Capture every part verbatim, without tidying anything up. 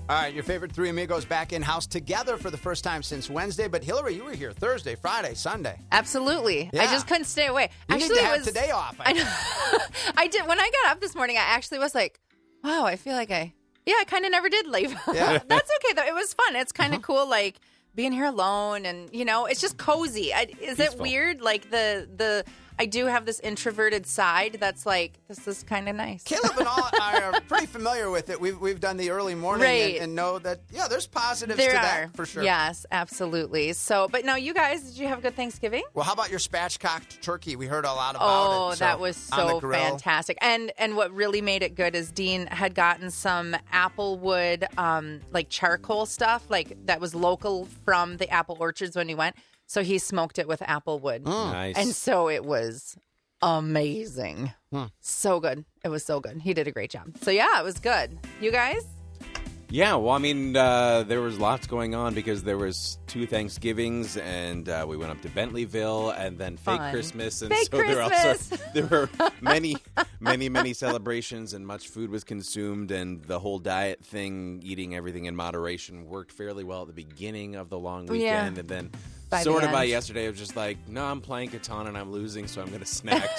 All right, your favorite three amigos back in-house together for the first time since Wednesday. But Hillary, you were here Thursday, Friday, Sunday. Absolutely. Yeah. I just couldn't stay away. You actually, need to it have was, today off. I, I know. I did. When I got up this morning, I actually was like, wow, I feel like I, yeah, I kind of never did leave. Yeah. That's okay, though. It was fun. It's kind of uh-huh. cool, like, being here alone and, you know, it's just cozy. I, is Peaceful. It weird? Like, the the... I do have this introverted side that's like, this is kind of nice. Caleb and all are pretty familiar with it. We've we've done the early morning right. and, and know that, yeah, there's positives there to are. that for sure. Yes, absolutely. So, but now you guys, did you have a good Thanksgiving? Well, how about your spatchcocked turkey? We heard a lot about oh, it. Oh, so, that was so fantastic. And and what really made it good is Dean had gotten some applewood, um, like charcoal stuff, like that was local from the apple orchards when we went. So he smoked it with applewood. Mm. Nice. And so it was amazing. Hmm. So good. It was so good. He did a great job. So yeah, it was good. You guys? Yeah, well, I mean, uh, there was lots going on because there was two Thanksgivings, and uh, we went up to Bentleyville, and then fake Fun. Christmas, and fake so there Christmas. also there were many, many, many celebrations, and much food was consumed, and the whole diet thing, eating everything in moderation, worked fairly well at the beginning of the long weekend, yeah. and then by sort the of by end. yesterday, it was just like, no, I'm playing Catan and I'm losing, so I'm going to snack.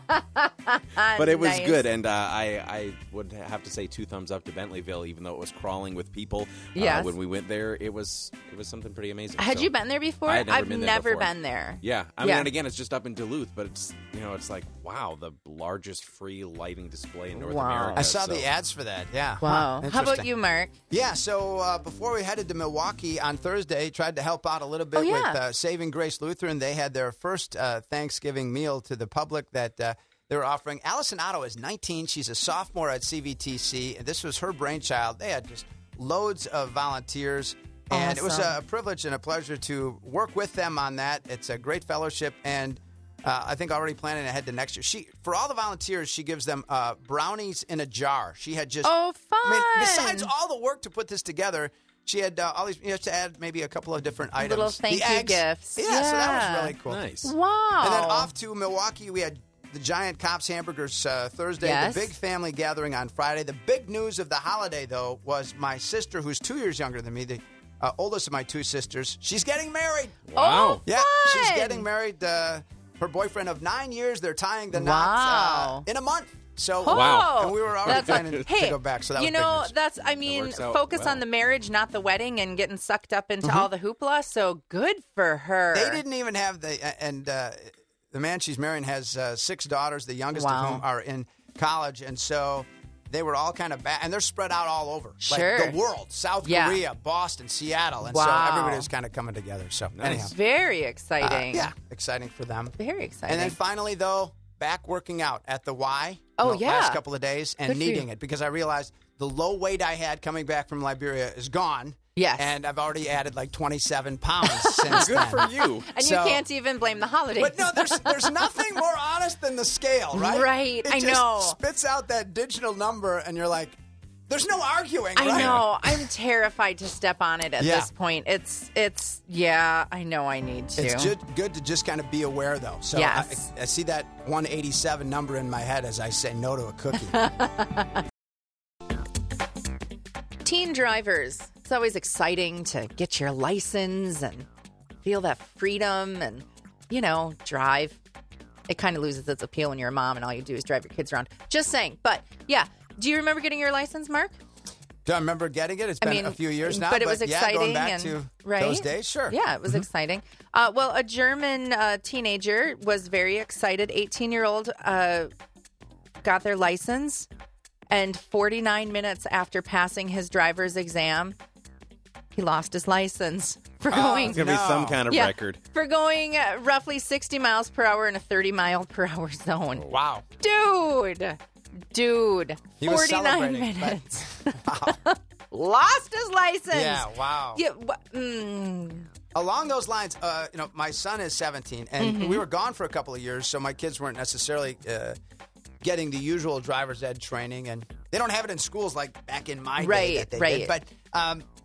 But it was nice. good, and uh, I, I would have to say two thumbs up to Bentleyville, even though it was crawling with people. Yes. Uh, when we went there, it was it was something pretty amazing. Had so, you been there before? I had never I've been there never before. been there. Yeah, I Yeah. mean, and again, it's just up in Duluth, but it's you know, it's like wow, the largest free lighting display in North Wow. America. I saw so. the ads for that, yeah. Wow. Huh, How about interesting. you, Mark? Yeah, so uh, before we headed to Milwaukee on Thursday, tried to help out a little bit Oh, yeah. with uh, Saving Grace Lutheran. They had their first uh, Thanksgiving meal to the public that uh, they were offering. Allison Otto is nineteen. She's a sophomore at C V T C, and this was her brainchild. They had just loads of volunteers, and it was Awesome. a privilege and a pleasure to work with them on that. It's a great fellowship, and uh, I think already planning ahead to next year. She, for all the volunteers, she gives them uh, brownies in a jar. She had just Oh, fun. I mean, besides all the work to put this together, she had uh, all these. You have to add maybe a couple of different items. Little thank the you eggs. gifts. Yeah, so that Yeah. was really cool. Nice. Wow. And then off to Milwaukee, we had the Giant Cops Hamburgers uh, Thursday. Yes. The big family gathering on Friday. The big news of the holiday, though, was my sister, who's two years younger than me, the uh, oldest of my two sisters. She's getting married. Wow. Oh, Yeah, fun. she's getting married. Uh, her boyfriend of nine years. They're tying the Wow. knots uh, in a month. So Oh, Wow. and we were already that's- planning hey, to go back. So that you was big know, news. that's, I mean, works out focus well. on the marriage, not the wedding, and getting sucked up into Mm-hmm. all the hoopla. So good for her. They didn't even have the and uh, the man she's marrying has uh, six daughters, the youngest Wow. of whom are in college, and so they were all kind of bad, and they're spread out all over, Sure. like the world, South Yeah. Korea, Boston, Seattle, and Wow. so everybody was kind of coming together. So anyhow, Very uh, exciting. yeah, exciting for them. Very exciting. And then finally, though, back working out at the Y. Oh, the yeah. last couple of days and Good for you. needing it because I realized the low weight I had coming back from Liberia is gone. Yes. and I've already added like twenty-seven pounds since Good then. for you. and so- you can't even blame the holidays. But no, there's there's nothing more honest than the scale, right? Right, It I just know. spits out that digital number, and you're like, there's no arguing, I right? know. I'm terrified to step on it at Yeah. this point. It's, it's, yeah, I know I need to. It's ju- good to just kind of be aware, though. So Yes. I, I see that one eighty-seven number in my head as I say no to a cookie. Teen drivers. It's always exciting to get your license and feel that freedom and, you know, drive. It kind of loses its appeal when you're a mom and all you do is drive your kids around. Just saying. But, yeah. Do you remember getting your license, Mark? Do I remember getting it? It's I been mean, a few years now. but it was yeah, exciting going back and- to right? those days, sure. Yeah, it was exciting. Uh, well, a German uh, teenager was very excited. eighteen-year-old uh, got their license, and forty-nine minutes after passing his driver's exam, he lost his license for going. It's going to No. be some kind of Yeah, record. for going uh, roughly sixty miles per hour in a thirty mile per hour zone. Wow. Dude, dude, He was forty-nine celebrating, but- minutes. Wow. Lost his license. Yeah, wow. Yeah, wh- mm, Along those lines, uh, you know, my son is seventeen, and Mm-hmm. we were gone for a couple of years, so my kids weren't necessarily uh, getting the usual driver's ed training, and they don't have it in schools like back in my day Right, that they right. did. But um,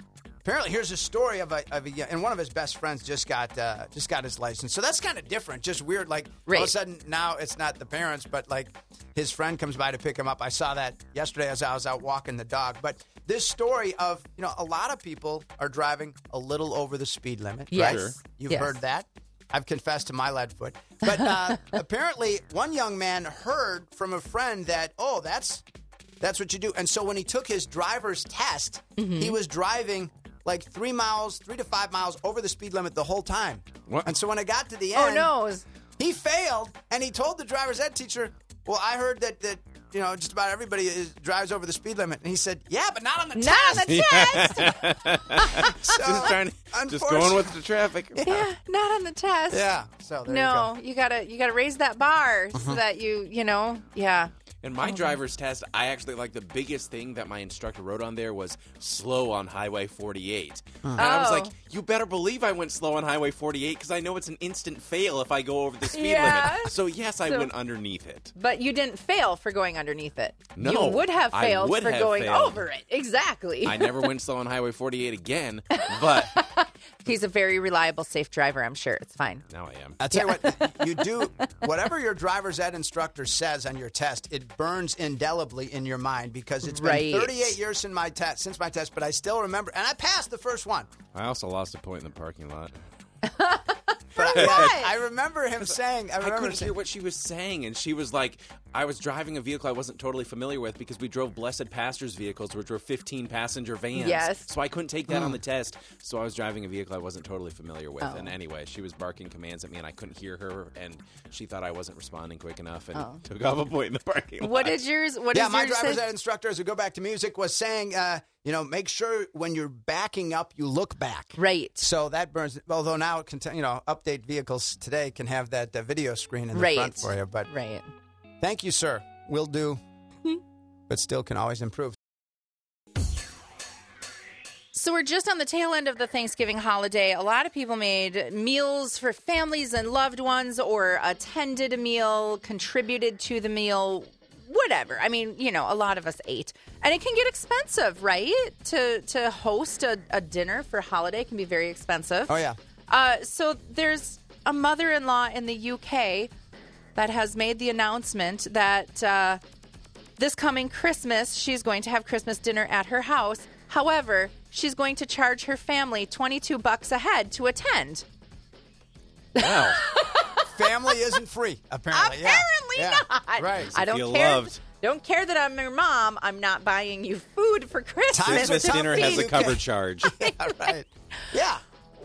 apparently, here's a story of a, of a and one of his best friends just got uh, just got his license. So that's kind of different, just weird. Like right. all of a sudden now it's not the parents, but like his friend comes by to pick him up. I saw that yesterday as I was out walking the dog. But this story of you know a lot of people are driving a little over the speed limit. Yes. Right? Sure. You've Yes. heard that. I've confessed to my lead foot. But uh, apparently, one young man heard from a friend that oh that's that's what you do. And so when he took his driver's test, Mm-hmm. he was driving like three miles, three to five miles over the speed limit the whole time. What? And so when I got to the Oh, end, no. he failed, and he told the driver's ed teacher, well, I heard that, that you know, just about everybody is, drives over the speed limit. And he said, yeah, but not on the Not test. on the test. So, Just trying to, just unfortunately- going with the traffic. Yeah, not on the test. Yeah. So there No, you go. you gotta you gotta raise that bar so that you you know yeah. In my driver's test, I actually, like, the biggest thing that my instructor wrote on there was slow on Highway forty-eight. And I was Oh. like, you better believe I went slow on Highway forty-eight because I know it's an instant fail if I go over the speed Yeah. limit. So, yes, I So- went underneath it. But you didn't fail for going underneath it. No, you would have I failed would for have going failed. over it. Exactly. I never went slow on Highway forty-eight again, but He's a very reliable, safe driver. I'm sure it's fine. now I am. I'll tell you what, you do, whatever your driver's ed instructor says on your test, it burns indelibly in your mind because it's been Right. thirty-eight years since my, te- since my test, but I still remember, and I passed the first one. I also lost a point in the parking lot. But I, what? I remember him saying, I I remember him couldn't saying, hear what she was saying, and she was like, I was driving a vehicle I wasn't totally familiar with because we drove Blessed Pastors vehicles, which were fifteen passenger vans. Yes. So I couldn't take that on the test, so I was driving a vehicle I wasn't totally familiar with. Oh. And anyway, she was barking commands at me, and I couldn't hear her, and she thought I wasn't responding quick enough and Oh. took off a point in the parking lot. What did yours? What yeah, did my yours driver's say? ed instructor, as we go back to music, was saying, uh, you know, make sure when you're backing up, you look back. Right. So that burns. Although now it can, t- you know, update vehicles today can have that uh, video screen in the Right. front for you. But Right. thank you, sir. Will do, but still can always improve. So we're just on the tail end of the Thanksgiving holiday. A lot of people made meals for families and loved ones or attended a meal, contributed to the meal, whatever. I mean, you know, a lot of us ate. And it can get expensive, right? To to host a, a dinner for holiday can be very expensive. Oh, yeah. Uh, so there's a mother-in-law in the U K that has made the announcement that uh, this coming Christmas, she's going to have Christmas dinner at her house. However, she's going to charge her family twenty-two bucks a head to attend. Wow. Family isn't free, apparently. Yeah. Apparently Yeah. not. Right. I don't feel care. loved. Don't care that I'm your mom. I'm not buying you food for Christmas. Times are Christmas tough dinner in has the a U K. cover charge. Yeah, right. Yeah.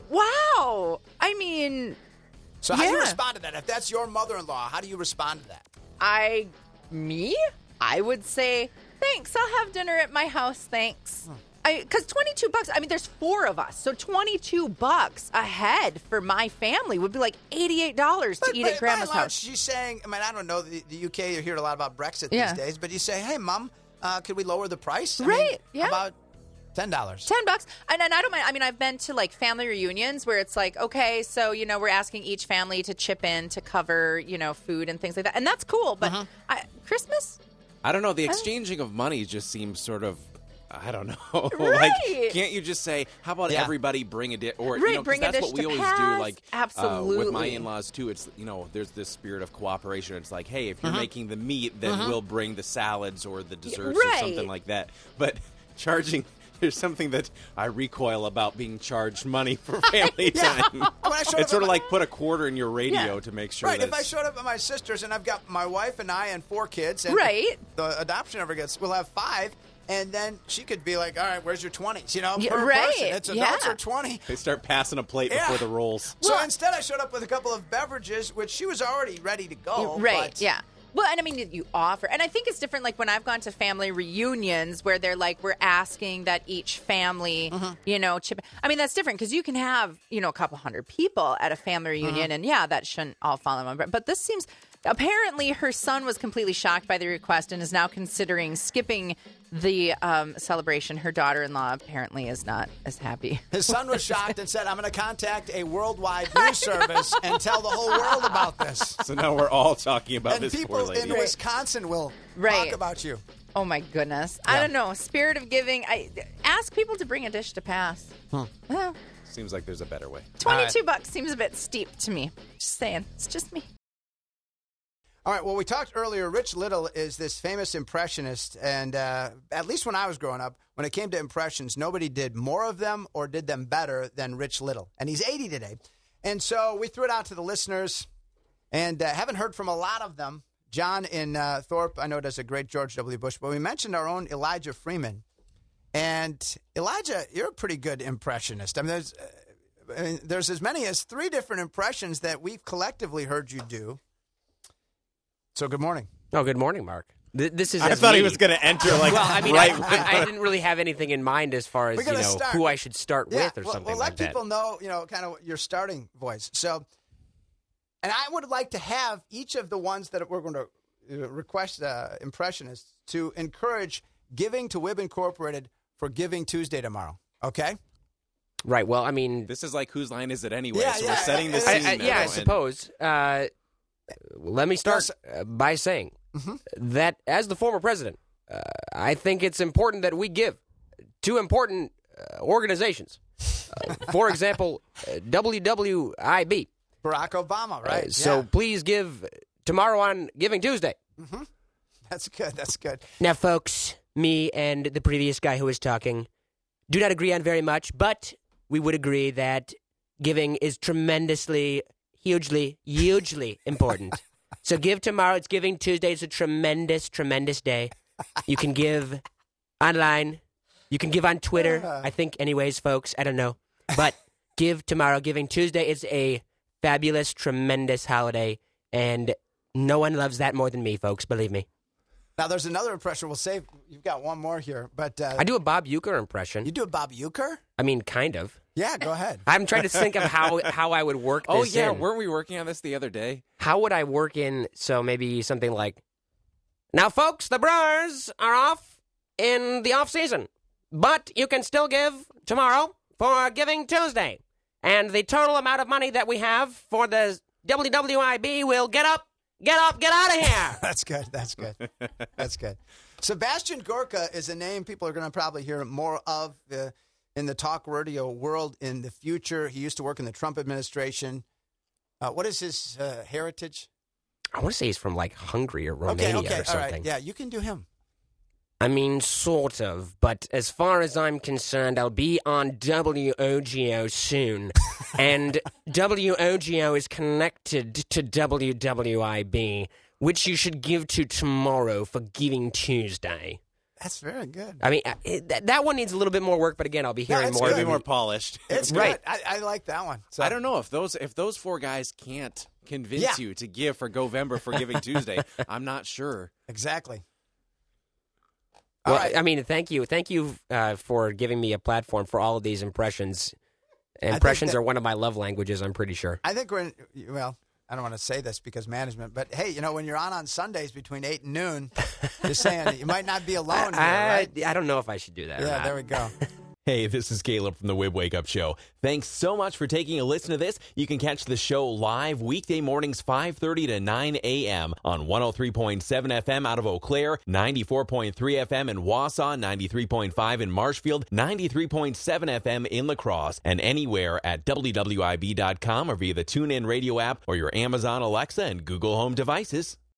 Wow. I mean, So how do you Yeah. respond to that? If that's your mother-in-law, how do you respond to that? I, me, I would say, thanks. I'll have dinner at my house. Thanks. I Because twenty-two bucks, I mean, there's four of us. So twenty-two bucks a head for my family would be like eighty-eight dollars to But- eat but at grandma's by and large, house. She's saying, I mean, I don't know, the, the U K, you hear a lot about Brexit Yeah. these days, but you say, hey, Mom, uh, could we lower the price? I Right, mean, yeah. How about ten dollars? Ten bucks. And, and I don't mind. I mean, I've been to like family reunions where it's like, okay, so, you know, we're asking each family to chip in to cover, you know, food and things like that. And that's cool. But Uh-huh. I, Christmas? I don't know. The exchanging of money just seems sort of, I don't know. Right. Like, can't you just say, how about Yeah. everybody bring a dish? Or, Right, you know, 'cause bring a that's dish what we to always pass. do. Like, uh, with my Absolutely. in-laws, too, it's, you know, there's this spirit of cooperation. It's like, hey, if you're Uh-huh. making the meat, then we'll bring the salads or the desserts right. or something like that. But charging... There's something that I recoil about being charged money for family time. When I showed up It's sort at of my- like put a quarter in your radio Yeah. to make sure Right, that if I showed up at my sister's and I've got my wife and I and four kids, and Right. the adoption ever gets, we'll have five, and then she could be like, all right, where's your twenties? You know, Yeah, per right, person. It's adults yeah. or twenty. they start passing a plate Yeah. before the rolls. So Well- instead, I showed up with a couple of beverages, which she was already ready to go. Right. but- Yeah. Well, and I mean, you offer, and I think it's different. Like when I've gone to family reunions where they're like, we're asking that each family, Mm-hmm. you know, chip. I mean, that's different because you can have, you know, a couple hundred people at a family reunion, Mm-hmm. and yeah, that shouldn't all fall in one. But this seems apparently her son was completely shocked by the request and is now considering skipping the um, celebration. Her daughter-in-law apparently is not as happy. His son was shocked and said, I'm going to contact a worldwide news service and tell the whole world about this. So now we're all talking about And this people poor lady. in Wisconsin will Right. talk about you. Oh, my goodness. I Yeah. don't know. Spirit of giving. I ask people to bring a dish to pass. Huh. Well, Seems like there's a better way. twenty-two bucks seems a bit steep to me. Just saying. It's just me. All right, well, we talked earlier. Rich Little is this famous impressionist, and uh, at least when I was growing up, when it came to impressions, nobody did more of them or did them better than Rich Little. And he's eighty today. And so we threw it out to the listeners, and uh, haven't heard from a lot of them. John in uh, Thorpe, I know, does a great George W. Bush, but we mentioned our own Elijah Freeman. And Elijah, you're a pretty good impressionist. I mean, there's, uh, I mean, there's as many as three different impressions that we've collectively heard you do. So good morning. Oh, good morning, Mark. Th- This is. I as thought he me. was going to enter like Well, I mean, right. I, I, I didn't really have anything in mind as far as We're you gonna know start. who I should start Yeah, with or well, something well, like let that. people know, you know, kind of your starting voice. So, and I would like to have each of the ones that we're going to uh, request uh, impressionists to encourage giving to Wib Incorporated for Giving Tuesday tomorrow. Okay? Right. Well, I mean, This is like whose line is it anyway? Yeah, so yeah, we're setting the I- scene. I, I, now, yeah, I and- suppose. Uh, let me start uh, by saying Mm-hmm. that as the former president, uh, I think it's important that we give to important uh, organizations. Uh, for example, uh, W W I B. Barack Obama, right? Uh, so Yeah. please give tomorrow on Giving Tuesday. That's good. That's good. Now, folks, me and the previous guy who was talking do not agree on very much, but we would agree that giving is tremendously, hugely, hugely important. So give tomorrow. It's Giving Tuesday. It's a tremendous, tremendous day. You can give online. You can give on Twitter, I think, anyways, folks. I don't know. But give tomorrow. Giving Tuesday is a fabulous, tremendous holiday, and no one loves that more than me, folks. Believe me. Now, there's another impression. We'll save. You've got one more here, but uh, I do a Bob Uecker impression. you do a Bob Uecker? I mean, kind of. Yeah, go ahead. I'm trying to think of how how I would work this Oh yeah, in. weren't we working on this the other day? How would I work in, so maybe something like, now, folks, the Brewers are off in the off season, but you can still give tomorrow for Giving Tuesday. And the total amount of money that we have for the W W I B will get up, get up, get out of here. That's good. That's good. That's good. Sebastian Gorka is a name people are going to probably hear more of uh, in the talk radio world in the future. He used to work in the Trump administration. Uh, what is his uh, heritage? I want to say he's from like Hungary or Romania okay, okay, or something. all right. Yeah, you can do him. I mean, sort of, but as far as I'm concerned, I'll be on W O G O soon, and W O G O is connected to W W I B, which you should give to tomorrow for Giving Tuesday. That's very good. I mean, it, that, that one needs a little bit more work, but again, I'll be No, hearing it's more. good. Maybe of more it. polished. It's Right. good. I, I like that one. So I don't know if those if those four guys can't convince Yeah. you to give for Govember for Giving Tuesday. I'm not sure. Exactly. All Well, right. I mean, thank you, thank you uh, for giving me a platform for all of these impressions. Impressions that- are one of my love languages, I'm pretty sure. I think we're in, well, I don't want to say this because management, but hey, you know, when you're on on Sundays between eight and noon, just saying you might not be alone here, I, right? I don't know if I should do that. or Yeah, not. there we go. Hey, this is Caleb from the Wib Wake Up Show. Thanks so much for taking a listen to this. You can catch the show live weekday mornings five thirty to nine a.m. on one oh three point seven F M out of Eau Claire, ninety-four point three F M in Wausau, ninety-three point five in Marshfield, ninety-three point seven F M in La Crosse, and anywhere at W W I B dot com or via the TuneIn radio app or your Amazon Alexa and Google Home devices.